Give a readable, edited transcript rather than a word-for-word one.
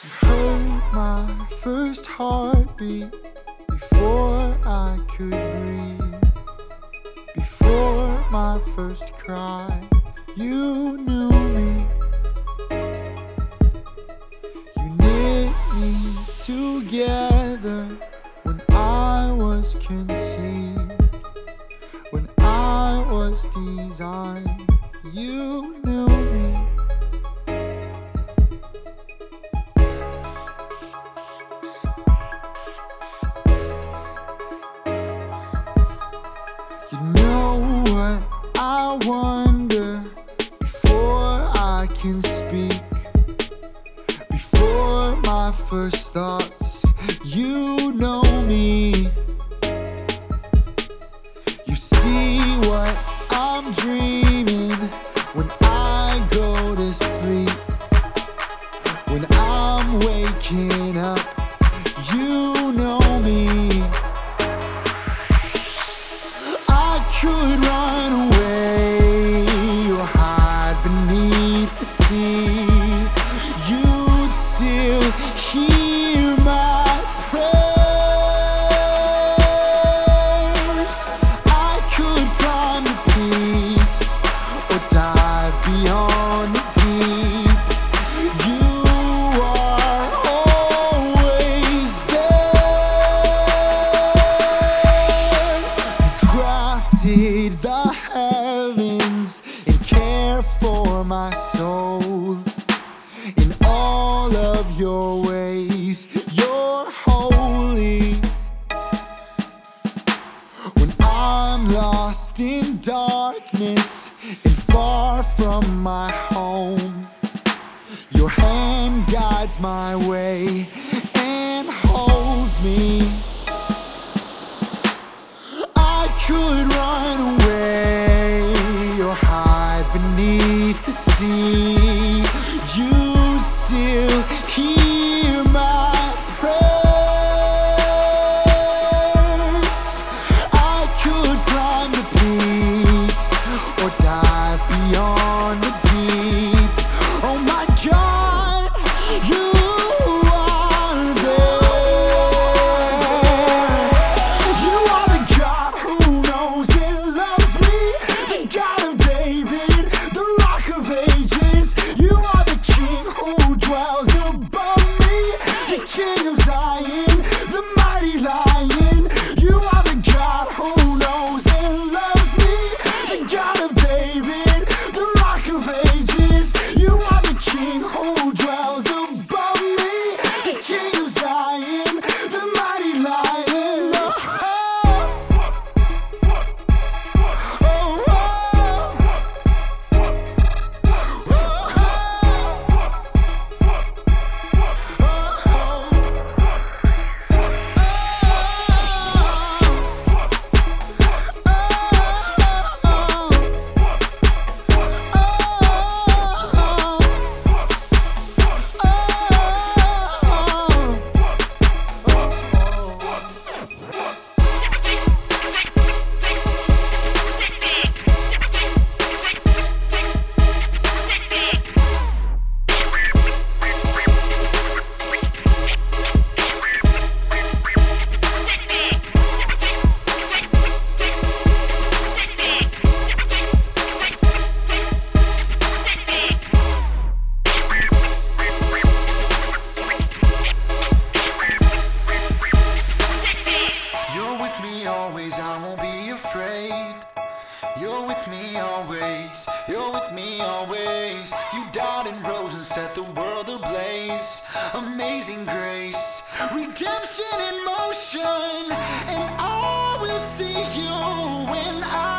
Heard my first heartbeat before I could breathe. Before my first cry, you knew me. You knit me together when I was conceived. When I was designed, you knew me. You know what I wonder before I can speak. Before my first thoughts, you know me. You see what I'm dreaming when I go to sleep. When I'm waking up, you know me. I could run away or hide beneath the sea. You'd still hear my prayers. I could climb the peaks or dive beyond the deep. You are always there. You crafted the heavens and care for my soul. In all of your ways, you're holy. When I'm lost in darkness and far from my home, your hand guides my way and holds me. I could run away or hide beneath the sea. You still hear my prayers. I could climb the peaks or dive beyond the deep. Oh my God, you are there. You are the God who knows and loves me, the God of David, the Rock of Ages. You are the King who dwells above me, the King of Zion, the mighty Lion. You are the God who knows and loves me, the God of David, the Rock of Ages. You are the King who dwells above me, the King of Zion, the mighty Lion. You're with me always, I won't be afraid. You're with me always, you're with me always. You died and rose and set the world ablaze. Amazing grace, redemption in motion. And I will see you when I